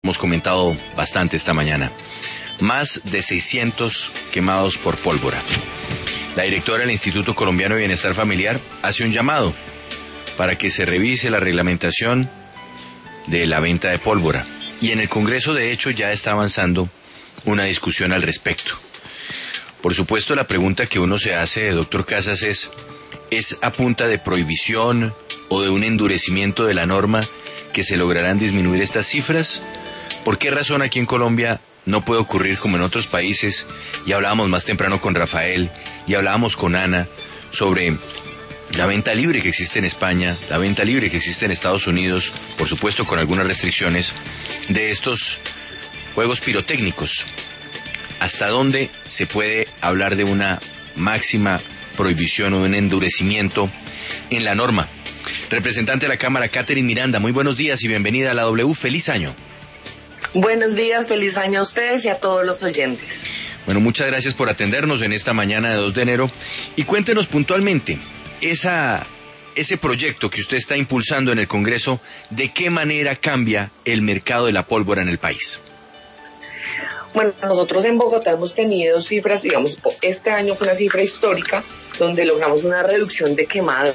hemos comentado bastante esta mañana. Más de 600 quemados por pólvora. La directora del Instituto Colombiano de Bienestar Familiar hace un llamado para que se revise la reglamentación de la venta de pólvora. Y en el Congreso, de hecho, ya está avanzando una discusión al respecto. Por supuesto, la pregunta que uno se hace, doctor Casas, ¿es a punta de prohibición o de un endurecimiento de la norma que se lograrán disminuir estas cifras? ¿Por qué razón aquí en Colombia no puede ocurrir como en otros países? Y hablábamos más temprano con Rafael y hablábamos con Ana sobre la venta libre que existe en España, la venta libre que existe en Estados Unidos, por supuesto con algunas restricciones, de estos juegos pirotécnicos. ¿Hasta dónde se puede hablar de una máxima prohibición o de un endurecimiento en la norma? Representante de la Cámara, Catherine Miranda, muy buenos días y bienvenida a la W. Feliz año. Buenos días, feliz año a ustedes y a todos los oyentes. Bueno, muchas gracias por atendernos en esta mañana de 2 de enero. Y cuéntenos puntualmente, ese proyecto que usted está impulsando en el Congreso, ¿de qué manera cambia el mercado de la pólvora en el país? Bueno, nosotros en Bogotá hemos tenido cifras, digamos, este año fue una cifra histórica donde logramos una reducción de quemadas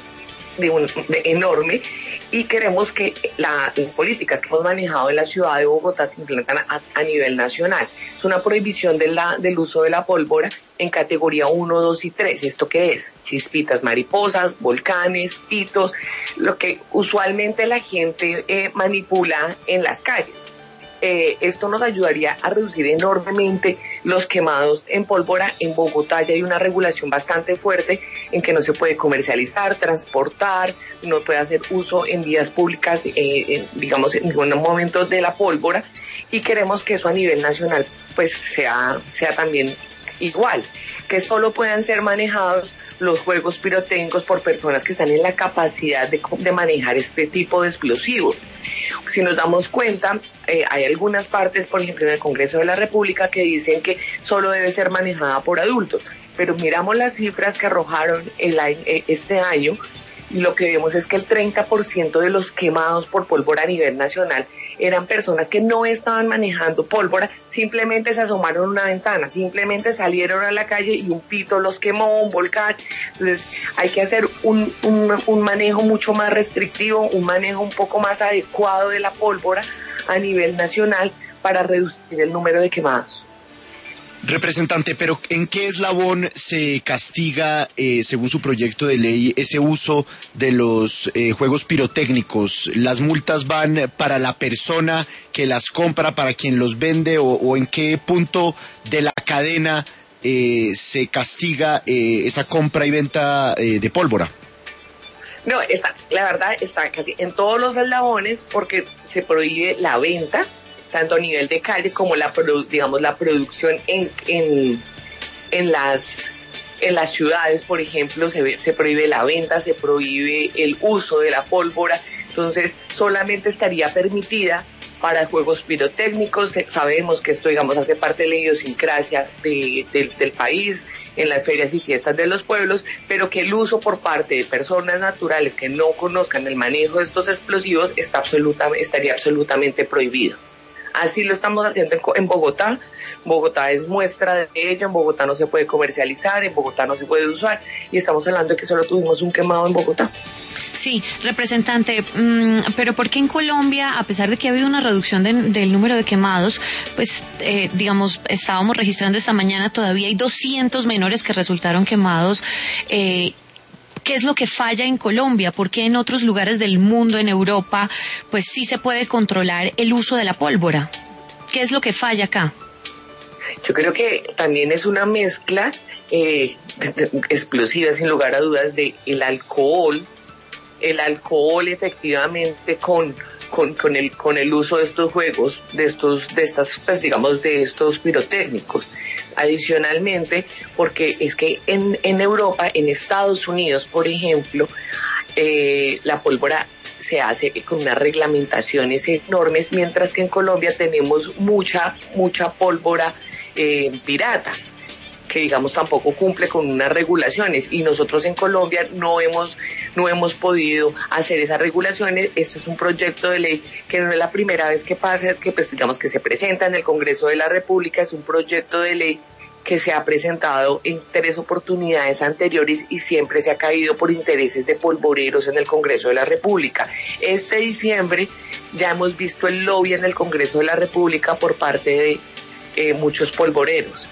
enorme, y queremos que las políticas que hemos manejado en la ciudad de Bogotá se implementan a nivel nacional. Es una prohibición del uso de la pólvora en categoría 1, 2 y 3. ¿Esto qué es? Chispitas, mariposas, volcanes, pitos, lo que usualmente la gente manipula en las calles. Esto nos ayudaría a reducir enormemente los quemados en pólvora. En Bogotá ya hay una regulación bastante fuerte en que no se puede comercializar, transportar, no puede hacer uso en vías públicas, digamos, en ningún momento de la pólvora, y queremos que eso a nivel nacional pues sea también igual, que solo puedan ser manejados los juegos pirotécnicos por personas que están en la capacidad de manejar este tipo de explosivos. Si nos damos cuenta, hay algunas partes, por ejemplo en el Congreso de la República, que dicen que solo debe ser manejada por adultos, pero miramos las cifras que arrojaron este año y lo que vemos es que el 30% de los quemados por pólvora a nivel nacional eran personas que no estaban manejando pólvora, simplemente se asomaron a una ventana, simplemente salieron a la calle y un pito los quemó, un volcán. Entonces hay que hacer un manejo mucho más restrictivo, un manejo un poco más adecuado de la pólvora a nivel nacional para reducir el número de quemados. Representante, pero ¿en qué eslabón se castiga, según su proyecto de ley, ese uso de los juegos pirotécnicos? ¿Las multas van para la persona que las compra, para quien los vende, o en qué punto de la cadena se castiga esa compra y venta de pólvora? No, la verdad está casi en todos los eslabones, porque se prohíbe la venta tanto a nivel de calle como la producción en las ciudades, por ejemplo, se prohíbe la venta, se prohíbe el uso de la pólvora. Entonces solamente estaría permitida para juegos pirotécnicos. Sabemos que esto, digamos, hace parte de la idiosincrasia del país, en las ferias y fiestas de los pueblos, pero que el uso por parte de personas naturales que no conozcan el manejo de estos explosivos estaría absolutamente prohibido. Así lo estamos haciendo en Bogotá. Bogotá es muestra de ello. En Bogotá no se puede comercializar, en Bogotá no se puede usar, y estamos hablando de que solo tuvimos un quemado en Bogotá. Sí, representante, pero ¿por qué en Colombia, a pesar de que ha habido una reducción del número de quemados, pues digamos, estábamos registrando esta mañana, todavía hay 200 menores que resultaron quemados? ¿Qué es lo que falla en Colombia? ¿Por qué en otros lugares del mundo, en Europa, pues sí se puede controlar el uso de la pólvora? ¿Qué es lo que falla acá? Yo creo que también es una mezcla explosiva, sin lugar a dudas, de el alcohol efectivamente con el uso de estos juegos, de estos pirotécnicos. Adicionalmente, porque es que en Europa, en Estados Unidos, por ejemplo, la pólvora se hace con unas reglamentaciones enormes, mientras que en Colombia tenemos mucha pólvora pirata, que digamos tampoco cumple con unas regulaciones, y nosotros en Colombia no hemos podido hacer esas regulaciones. Esto es un proyecto de ley que no es la primera vez que pasa, que pues digamos que se presenta en el Congreso de la República. Es un proyecto de ley que se ha presentado en 3 oportunidades anteriores y siempre se ha caído por intereses de polvoreros en el Congreso de la República. Este diciembre ya hemos visto el lobby en el Congreso de la República por parte de muchos polvoreros.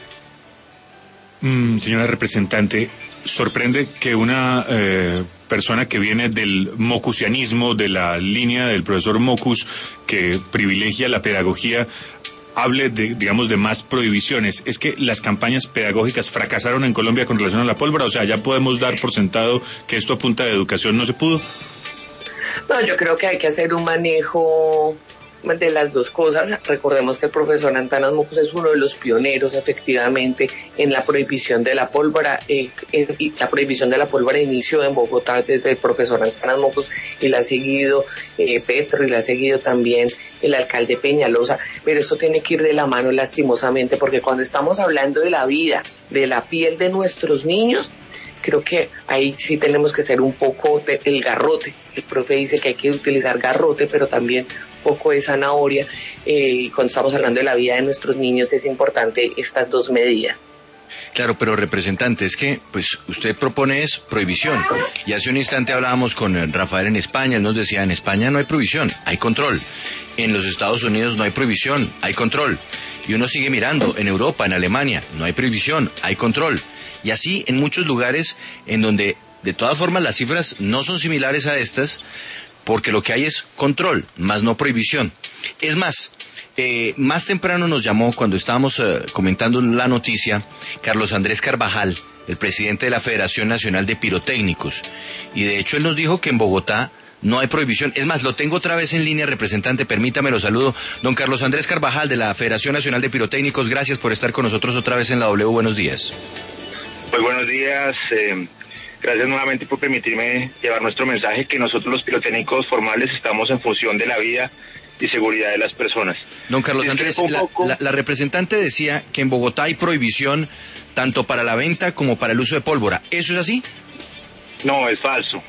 Señora representante, sorprende que una persona que viene del mocusianismo, de la línea del profesor Mocus, que privilegia la pedagogía, hable de más prohibiciones. ¿Es que las campañas pedagógicas fracasaron en Colombia con relación a la pólvora? O sea, ¿ya podemos dar por sentado que esto a punta de educación no se pudo? No, yo creo que hay que hacer un manejo de las dos cosas. Recordemos que el profesor Antanas Mocus es uno de los pioneros efectivamente en la prohibición de la pólvora, y la prohibición de la pólvora inició en Bogotá desde el profesor Antanas Mocus, y la ha seguido Petro, y la ha seguido también el alcalde Peñalosa, pero esto tiene que ir de la mano lastimosamente, porque cuando estamos hablando de la vida, de la piel de nuestros niños, creo que ahí sí tenemos que ser un poco el garrote. El profe dice que hay que utilizar garrote, pero también un poco de zanahoria. Cuando estamos hablando de la vida de nuestros niños es importante estas dos medidas. Claro, pero representante, es que pues usted propone es prohibición, y hace un instante hablábamos con Rafael en España. Él nos decía, en España no hay prohibición, hay control. En los Estados Unidos no hay prohibición, hay control. Y uno sigue mirando, en Europa, en Alemania, no hay prohibición, hay control. Y así en muchos lugares en donde de todas formas las cifras no son similares a estas, porque lo que hay es control, más no prohibición. Es más, más temprano nos llamó, cuando estábamos comentando la noticia, Carlos Andrés Carvajal, el presidente de la Federación Nacional de Pirotécnicos, y de hecho él nos dijo que en Bogotá no hay prohibición. Es más, lo tengo otra vez en línea, representante, permítame, lo saludo. Don Carlos Andrés Carvajal, de la Federación Nacional de Pirotécnicos, gracias por estar con nosotros otra vez en la W. Buenos días. Pues buenos días, gracias nuevamente por permitirme llevar nuestro mensaje, que nosotros los pirotécnicos formales estamos en función de la vida y seguridad de las personas. Don Carlos Andrés, la representante decía que en Bogotá hay prohibición tanto para la venta como para el uso de pólvora. ¿Eso es así? No, es falso.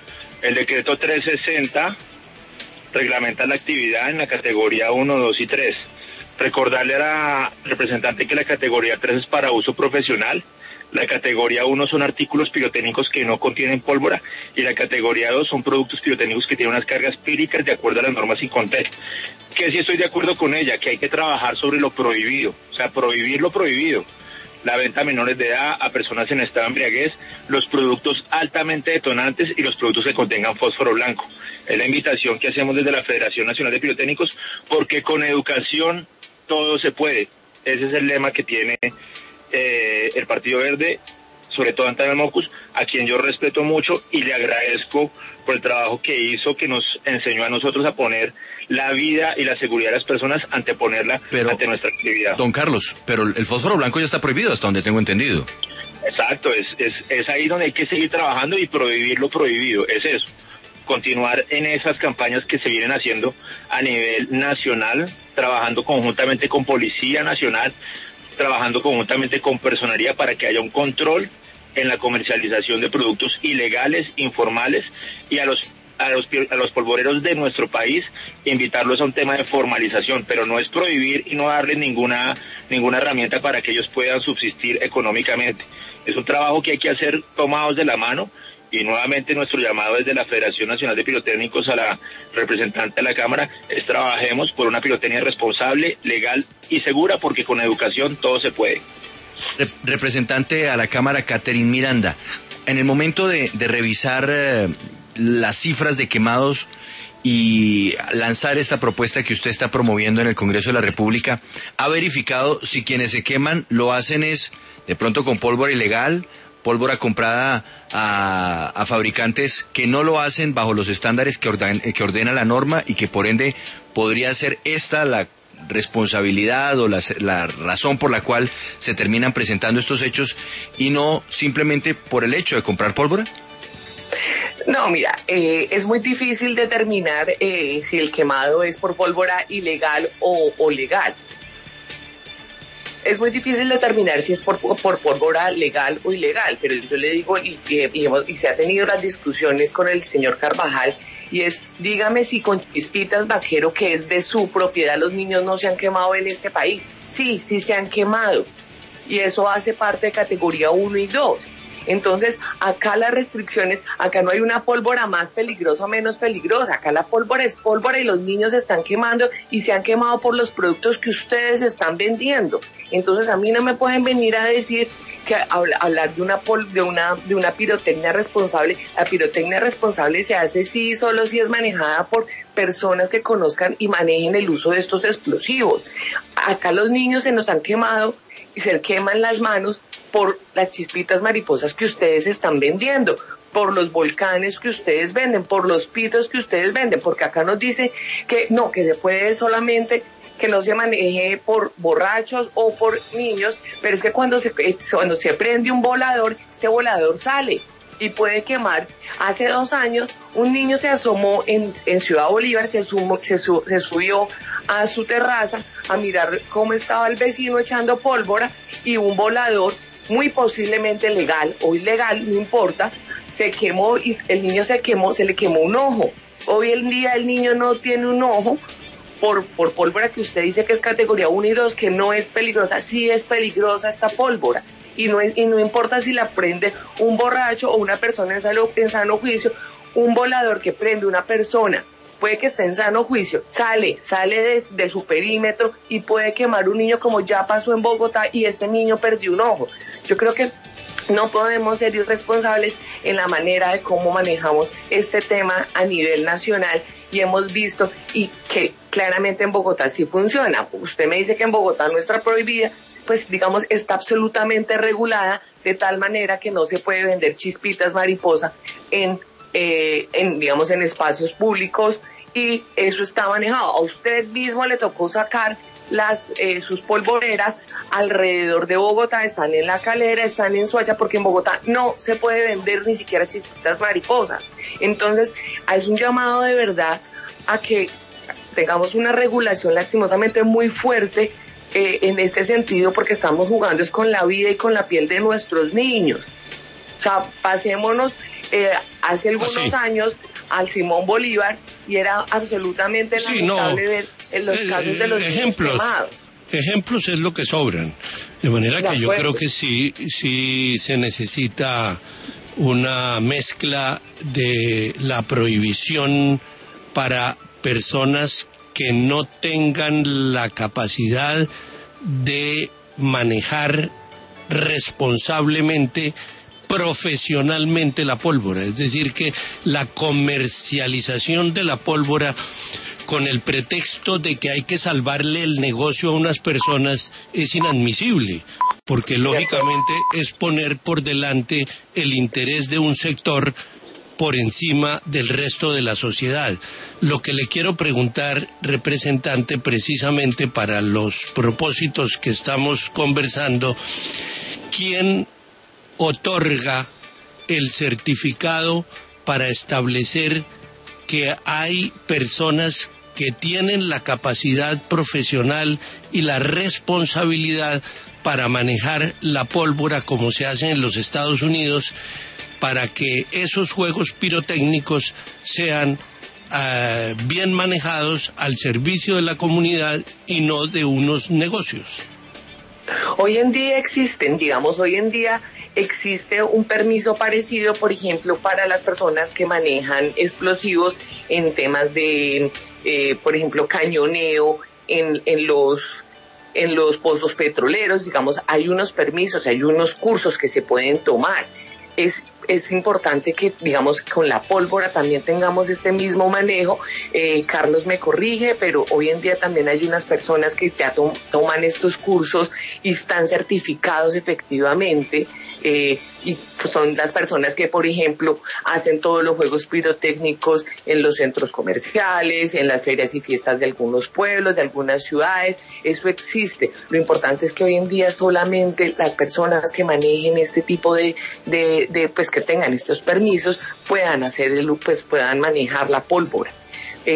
El decreto 360 reglamenta la actividad en la categoría 1, 2 y 3. Recordarle a la representante que la categoría 3 es para uso profesional, la categoría 1 son artículos pirotécnicos que no contienen pólvora, y la categoría 2 son productos pirotécnicos que tienen unas cargas píricas de acuerdo a las normas y contexto. Que sí estoy de acuerdo con ella, que hay que trabajar sobre lo prohibido, o sea, prohibir lo prohibido. La venta a menores de edad, a personas en estado de embriaguez, los productos altamente detonantes y los productos que contengan fósforo blanco. Es la invitación que hacemos desde la Federación Nacional de Pirotécnicos, porque con educación todo se puede. Ese es el lema que tiene el Partido Verde, sobre todo Antanas Mocus, a quien yo respeto mucho y le agradezco por el trabajo que hizo, que nos enseñó a nosotros a poner la vida y la seguridad de las personas anteponerla ante nuestra actividad. Don Carlos, pero el fósforo blanco ya está prohibido hasta donde tengo entendido. Exacto, es ahí donde hay que seguir trabajando y prohibir lo prohibido, es eso. Continuar en esas campañas que se vienen haciendo a nivel nacional, trabajando conjuntamente con Policía Nacional, trabajando conjuntamente con Personería para que haya un control en la comercialización de productos ilegales, informales, y a los polvoreros de nuestro país invitarlos a un tema de formalización, pero no es prohibir y no darles ninguna herramienta para que ellos puedan subsistir económicamente. Es un trabajo que hay que hacer tomados de la mano. Y nuevamente nuestro llamado desde la Federación Nacional de Pirotécnicos a la representante de la Cámara es: trabajemos por una pirotecnia responsable, legal y segura, porque con educación todo se puede. Representante a la Cámara, Catherine Miranda, en el momento de revisar las cifras de quemados y lanzar esta propuesta que usted está promoviendo en el Congreso de la República, ¿ha verificado si quienes se queman lo hacen es de pronto con pólvora ilegal, pólvora comprada a fabricantes que no lo hacen bajo los estándares que ordena la norma, y que por ende podría ser esta la responsabilidad o la razón por la cual se terminan presentando estos hechos, y no simplemente por el hecho de comprar pólvora? No, mira, es muy difícil determinar si el quemado es por pólvora ilegal o legal. es muy difícil determinar si es por pólvora legal o ilegal, pero yo le digo, y se ha tenido las discusiones con el señor Carvajal, y es, dígame si con chispitas Vaquero, que es de su propiedad, los niños no se han quemado en este país. Sí se han quemado, y eso hace parte de categoría 1 y 2. Entonces, acá las restricciones, acá no hay una pólvora más peligrosa o menos peligrosa, acá la pólvora es pólvora y los niños se están quemando y se han quemado por los productos que ustedes están vendiendo. Entonces, a mí no me pueden venir a decir que hablar de una pirotecnia responsable. La pirotecnia responsable se hace solo si es manejada por personas que conozcan y manejen el uso de estos explosivos. Acá los niños se nos han quemado y se queman las manos por las chispitas mariposas que ustedes están vendiendo, por los volcanes que ustedes venden, por los pitos que ustedes venden, porque acá nos dice que no, que se puede solamente, que no se maneje por borrachos o por niños, pero es que cuando se prende un volador, este volador sale y puede quemar. Hace 2 años un niño se asomó en Ciudad Bolívar, se subió a su terraza a mirar cómo estaba el vecino echando pólvora, y un volador, muy posiblemente legal o ilegal, no importa, se quemó y el niño se le quemó un ojo. Hoy en día el niño no tiene un ojo por pólvora que usted dice que es categoría 1 y 2, que no es peligrosa. Sí es peligrosa esta pólvora, y no importa si la prende un borracho o una persona en sano juicio. Un volador que prende una persona, puede que esté en sano juicio, sale de su perímetro y puede quemar un niño, como ya pasó en Bogotá, y este niño perdió un ojo. Yo creo que no podemos ser irresponsables en la manera de cómo manejamos este tema a nivel nacional, y hemos visto y que claramente en Bogotá sí funciona. Usted me dice que en Bogotá no está prohibida, pues digamos está absolutamente regulada, de tal manera que no se puede vender chispitas mariposa en espacios públicos, y eso está manejado. A usted mismo le tocó sacar sus polvoreras alrededor de Bogotá, están en La Calera, están en Soacha, porque en Bogotá no se puede vender ni siquiera chispitas mariposas. Entonces, es un llamado de verdad a que tengamos una regulación lastimosamente muy fuerte en este sentido, porque estamos jugando es con la vida y con la piel de nuestros niños. O sea, pasémonos hace algunos años al Simón Bolívar, y era absolutamente lamentable ver los casos de los niños quemados. Ejemplos es lo que sobran, de manera que yo creo que sí se necesita una mezcla de la prohibición para personas que no tengan la capacidad de manejar responsablemente, profesionalmente la pólvora. Es decir, que la comercialización de la pólvora con el pretexto de que hay que salvarle el negocio a unas personas es inadmisible, porque lógicamente es poner por delante el interés de un sector por encima del resto de la sociedad. Lo que le quiero preguntar, representante, precisamente para los propósitos que estamos conversando, ¿quién otorga el certificado para establecer que hay personas que tienen la capacidad profesional y la responsabilidad para manejar la pólvora como se hace en los Estados Unidos, para que esos juegos pirotécnicos sean bien manejados al servicio de la comunidad y no de unos negocios? Hoy en día existe un permiso parecido, por ejemplo, para las personas que manejan explosivos en temas de, por ejemplo, cañoneo en los pozos petroleros. Digamos, hay unos permisos, hay unos cursos que se pueden tomar. Es importante que, digamos, con la pólvora también tengamos este mismo manejo. Carlos me corrige, pero hoy en día también hay unas personas que ya toman estos cursos y están certificados efectivamente. Y son las personas que, por ejemplo, hacen todos los juegos pirotécnicos en los centros comerciales, en las ferias y fiestas de algunos pueblos, de algunas ciudades. Eso existe. Lo importante es que hoy en día solamente las personas que manejen este tipo de pues que tengan estos permisos puedan puedan manejar la pólvora.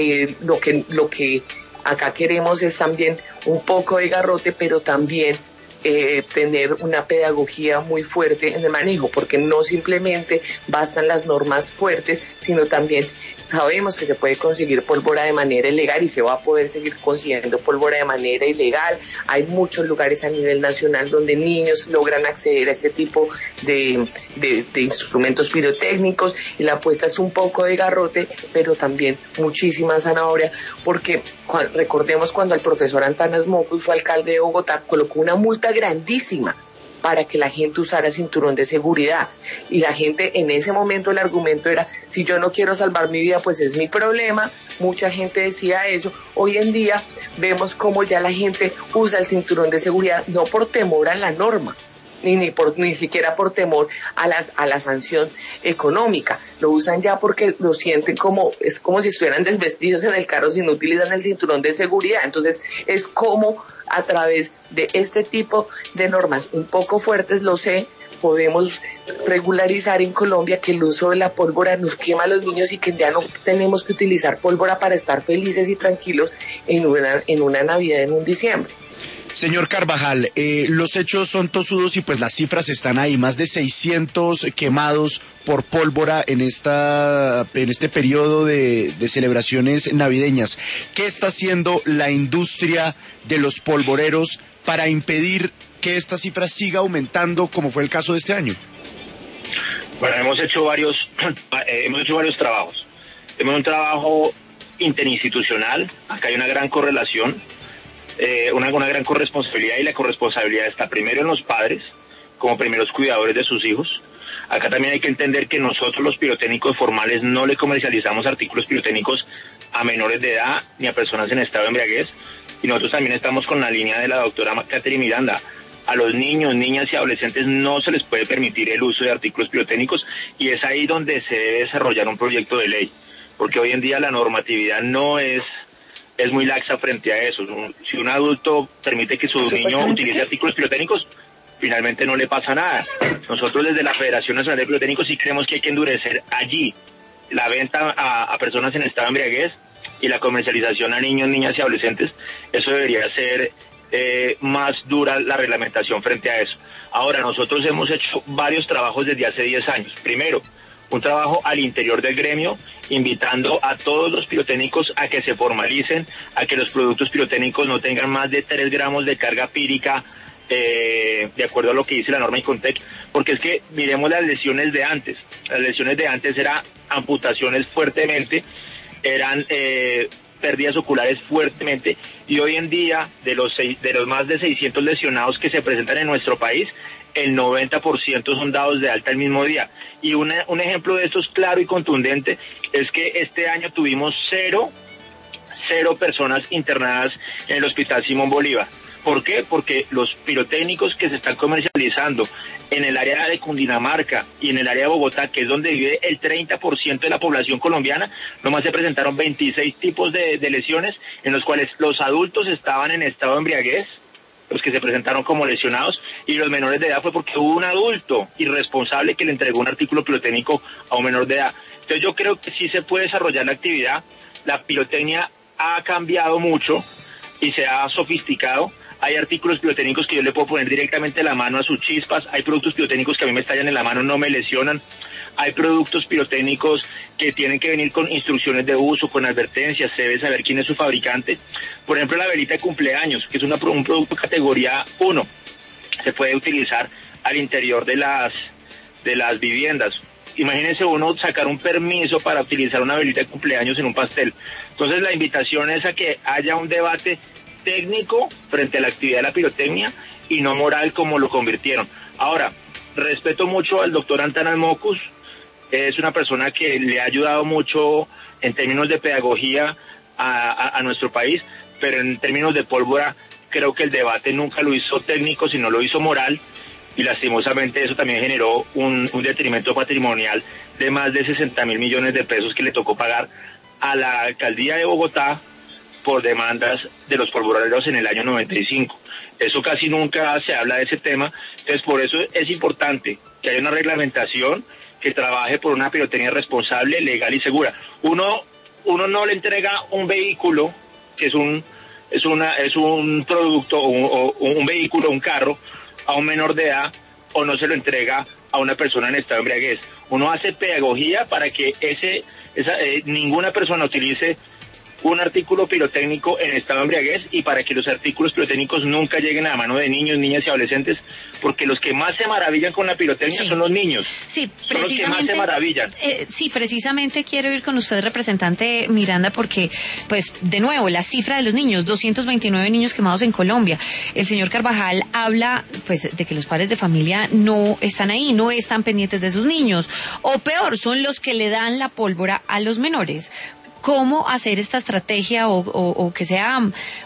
Lo que acá queremos es también un poco de garrote, pero también tener una pedagogía muy fuerte en el manejo, porque no simplemente bastan las normas fuertes, sino también sabemos que se puede conseguir pólvora de manera ilegal y se va a poder seguir consiguiendo pólvora de manera ilegal. Hay muchos lugares a nivel nacional donde niños logran acceder a este tipo de instrumentos pirotécnicos, y la apuesta es un poco de garrote, pero también muchísima zanahoria, porque recordemos cuando el profesor Antanas Mockus fue alcalde de Bogotá, colocó una multa grandísima para que la gente usara cinturón de seguridad, y la gente en ese momento, el argumento era: si yo no quiero salvar mi vida, pues es mi problema. Mucha gente decía eso. Hoy en día vemos cómo ya la gente usa el cinturón de seguridad no por temor a la norma, ni siquiera por temor a la sanción económica. Lo usan ya porque lo sienten es como si estuvieran desvestidos en el carro si no utilizan el cinturón de seguridad. Entonces es como a través de este tipo de normas un poco fuertes, lo sé, podemos regularizar en Colombia que el uso de la pólvora nos quema a los niños, y que ya no tenemos que utilizar pólvora para estar felices y tranquilos en una Navidad, en un diciembre. Señor Carvajal, los hechos son tosudos y pues las cifras están ahí, más de 600 quemados por pólvora en este periodo de celebraciones navideñas. ¿Qué está haciendo la industria de los polvoreros para impedir que esta cifra siga aumentando, como fue el caso de este año? Bueno, hemos hecho varios trabajos. Tenemos un trabajo interinstitucional. Acá hay una gran correlación. Una gran corresponsabilidad, y la corresponsabilidad está primero en los padres, como primeros cuidadores de sus hijos. Acá también hay que entender que nosotros, los pirotécnicos formales, no le comercializamos artículos pirotécnicos a menores de edad ni a personas en estado de embriaguez, y nosotros también estamos con la línea de la doctora Catherine Miranda. A los niños, niñas y adolescentes no se les puede permitir el uso de artículos pirotécnicos, y es ahí donde se debe desarrollar un proyecto de ley, porque hoy en día la normatividad no es muy laxa frente a eso. Si un adulto permite que su niño utilice artículos pirotécnicos, finalmente no le pasa nada. Nosotros desde la Federación Nacional de Pirotécnicos sí creemos que hay que endurecer allí la venta a personas en estado de embriaguez y la comercialización a niños, niñas y adolescentes. Eso debería ser más dura la reglamentación frente a eso. Ahora, nosotros hemos hecho varios trabajos desde hace 10 años. Primero, un trabajo al interior del gremio, invitando a todos los pirotécnicos a que se formalicen, a que los productos pirotécnicos no tengan más de 3 gramos de carga pírica, de acuerdo a lo que dice la norma ICONTEC, porque es que miremos las lesiones de antes. Las lesiones de antes eran amputaciones fuertemente, eran pérdidas oculares fuertemente, y hoy en día de los más de 600 lesionados que se presentan en nuestro país, el 90% son dados de alta el mismo día. Y un ejemplo de esto es claro y contundente, es que este año tuvimos cero personas internadas en el Hospital Simón Bolívar. ¿Por qué? Porque los pirotécnicos que se están comercializando en el área de Cundinamarca y en el área de Bogotá, que es donde vive el 30% de la población colombiana, nomás se presentaron 26 tipos de lesiones, en los cuales los adultos estaban en estado de embriaguez, los que se presentaron como lesionados, y los menores de edad fue porque hubo un adulto irresponsable que le entregó un artículo pirotécnico a un menor de edad. Entonces yo creo que sí se puede desarrollar la actividad. La pirotecnia ha cambiado mucho y se ha sofisticado. Hay artículos pirotécnicos que yo le puedo poner directamente la mano a sus chispas. Hay productos pirotécnicos que a mí me estallan en la mano, no me lesionan. Hay productos pirotécnicos que tienen que venir con instrucciones de uso, con advertencias, se debe saber quién es su fabricante. Por ejemplo, la velita de cumpleaños, que es un producto categoría 1, se puede utilizar al interior de las viviendas. Imagínense uno sacar un permiso para utilizar una velita de cumpleaños en un pastel. Entonces la invitación es a que haya un debate técnico frente a la actividad de la pirotecnia y no moral como lo convirtieron. Ahora, respeto mucho al doctor Antanas Mockus. Es una persona que le ha ayudado mucho en términos de pedagogía a nuestro país, pero en términos de pólvora creo que el debate nunca lo hizo técnico, sino lo hizo moral, y lastimosamente eso también generó un detrimento patrimonial de más de 60.000 millones de pesos que le tocó pagar a la alcaldía de Bogotá por demandas de los polvoreros en el año 95. Eso casi nunca se habla de ese tema. Entonces por eso es importante que haya una reglamentación que trabaje por una pirotecnia responsable, legal y segura. Uno no le entrega un vehículo que es un es un producto o un vehículo, un carro, a un menor de edad, o no se lo entrega a una persona en estado de embriaguez. Uno hace pedagogía para que ninguna persona utilice un artículo pirotécnico en estado de embriaguez, y para que los artículos pirotécnicos nunca lleguen a la mano de niños, niñas y adolescentes, porque los que más se maravillan con la pirotecnia son los niños. Sí, son los que más se maravillan. Sí, precisamente quiero ir con usted, representante Miranda, porque, pues, de nuevo, la cifra de los niños, 229 niños quemados en Colombia. El señor Carvajal habla, pues, de que los padres de familia no están ahí, no están pendientes de sus niños, o peor, son los que le dan la pólvora a los menores. ¿Cómo hacer esta estrategia o que sea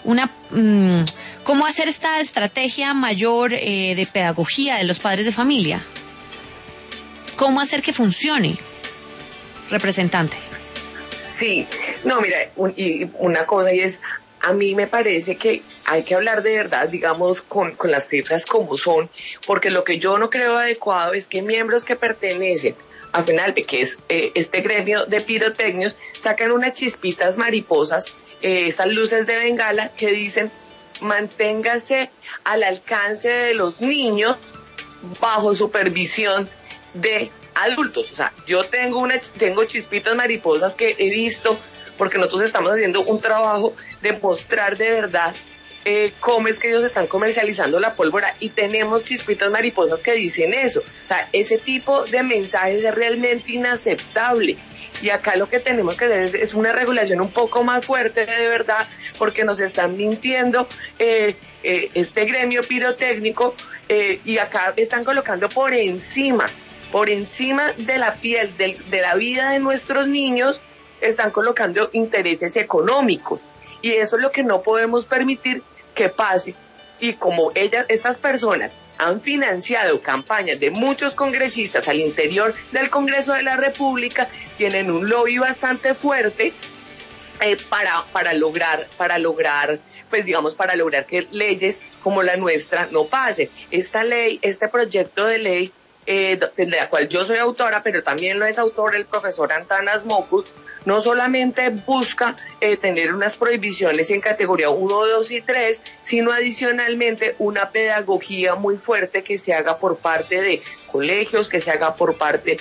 cómo hacer esta estrategia mayor de pedagogía de los padres de familia? ¿Cómo hacer que funcione, representante? Sí, no, mira, una cosa y es, a mí me parece que hay que hablar de verdad, digamos, con las cifras como son, porque lo que yo no creo adecuado es que miembros que pertenecen a FENALPE, que es este gremio de pirotecnios, sacan unas chispitas mariposas, esas luces de bengala que dicen manténgase al alcance de los niños bajo supervisión de adultos. O sea, yo tengo chispitas mariposas que he visto, porque nosotros estamos haciendo un trabajo de mostrar de verdad cómo es que ellos están comercializando la pólvora, y tenemos chispitas mariposas que dicen eso. O sea, ese tipo de mensajes es realmente inaceptable, y acá lo que tenemos que hacer es una regulación un poco más fuerte de verdad, porque nos están mintiendo este gremio pirotécnico, y acá están colocando por encima de la piel, de la vida de nuestros niños, están colocando intereses económicos. Y eso es lo que no podemos permitir que pase. Y como estas personas han financiado campañas de muchos congresistas al interior del Congreso de la República, tienen un lobby bastante fuerte para lograr que leyes como la nuestra no pasen. Esta ley, este proyecto de ley, de la cual yo soy autora, pero también lo es autor el profesor Antanas Mocus, no solamente busca tener unas prohibiciones en categoría 1, 2 y 3, sino adicionalmente una pedagogía muy fuerte que se haga por parte de colegios, que se haga por parte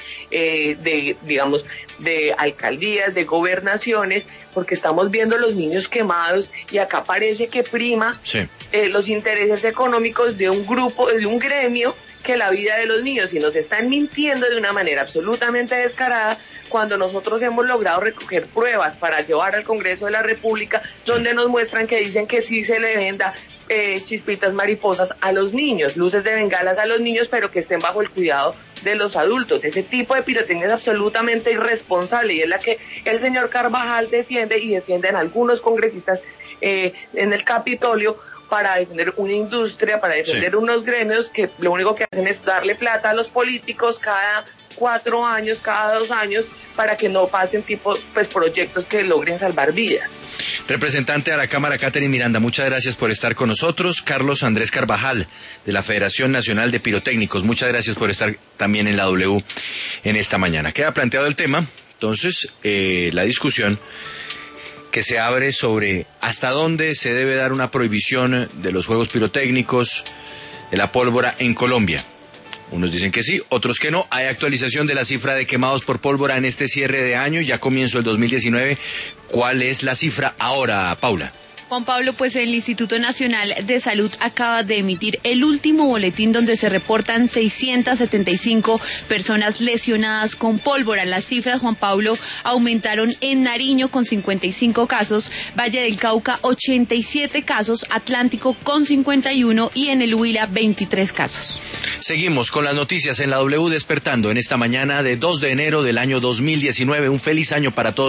de alcaldías, de gobernaciones, porque estamos viendo los niños quemados, y acá parece que prima los intereses económicos de un grupo, de un gremio, que la vida de los niños, y nos están mintiendo de una manera absolutamente descarada, cuando nosotros hemos logrado recoger pruebas para llevar al Congreso de la República, donde nos muestran que dicen que sí se le venda chispitas mariposas a los niños, luces de bengalas a los niños, pero que estén bajo el cuidado de los adultos. Ese tipo de pirotecnia es absolutamente irresponsable, y es la que el señor Carvajal defiende, y defienden algunos congresistas en el Capitolio, para defender una industria, para defender unos gremios que lo único que hacen es darle plata a los políticos cada 4 años, cada 2 años, para que no pasen proyectos que logren salvar vidas. Representante a la Cámara, Catherine Miranda, muchas gracias por estar con nosotros. Carlos Andrés Carvajal, de la Federación Nacional de Pirotécnicos, muchas gracias por estar también en la W en esta mañana. Queda planteado el tema, entonces, la discusión que se abre sobre hasta dónde se debe dar una prohibición de los juegos pirotécnicos, de la pólvora en Colombia. Unos dicen que sí, otros que no. Hay actualización de la cifra de quemados por pólvora en este cierre de año, ya comienzo el 2019. ¿Cuál es la cifra ahora, Paula? Juan Pablo, pues el Instituto Nacional de Salud acaba de emitir el último boletín donde se reportan 675 personas lesionadas con pólvora. Las cifras, Juan Pablo, aumentaron en Nariño con 55 casos, Valle del Cauca 87 casos, Atlántico con 51 y en el Huila 23 casos. Seguimos con las noticias en la W Despertando en esta mañana de 2 de enero del año 2019. Un feliz año para todos.